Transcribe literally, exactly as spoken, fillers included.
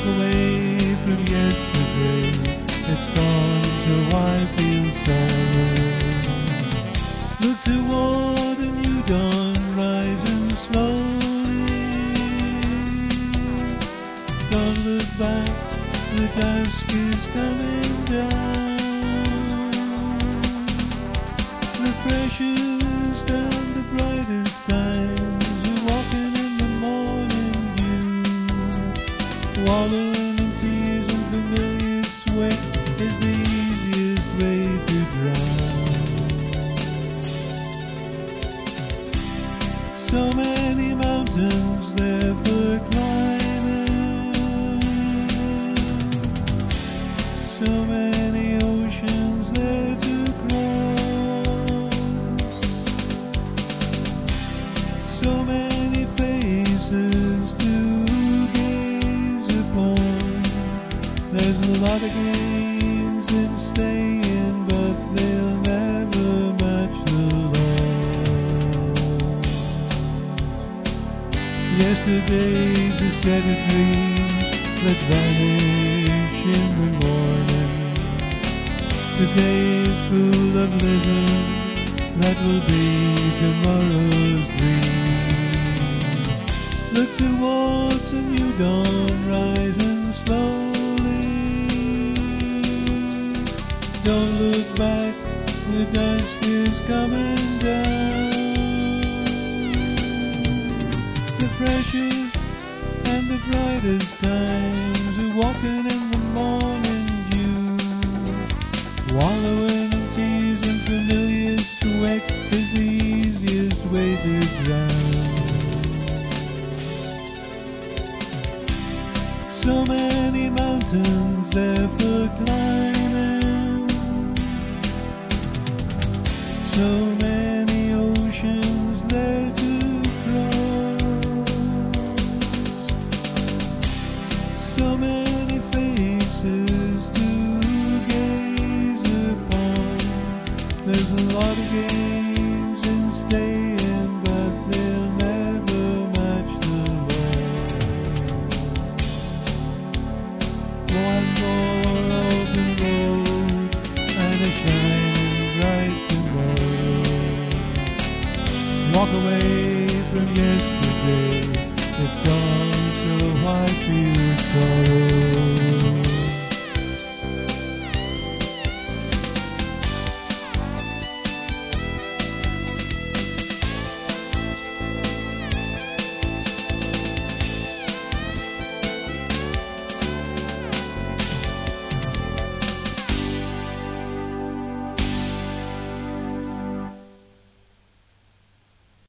away from yesterday. It's gone, so I feel sorrow. Look toward a new dawn rising slowly. Don't look back, the dusk is coming down. The freshest and the brightest times are walking in the morning dew. Wallowing in tears and familiar sweat is the easiest way to drown. So many mountains there for climbing, so many oceans there to cross, so many faces to gaze upon. There's a lot of games in staying, but they'll never match the loss. Yesterday's a set of dreams that vanish in the morning. Today is full of living that will be tomorrow's dream. Look towards a new dawn rising slowly. Don't look back, the dusk is coming down. The freshest and the brightest times are walking in the morning dew. Wallowing in tears and familiar sweat is the easiest way to drown. So many mountains there for climbing, so many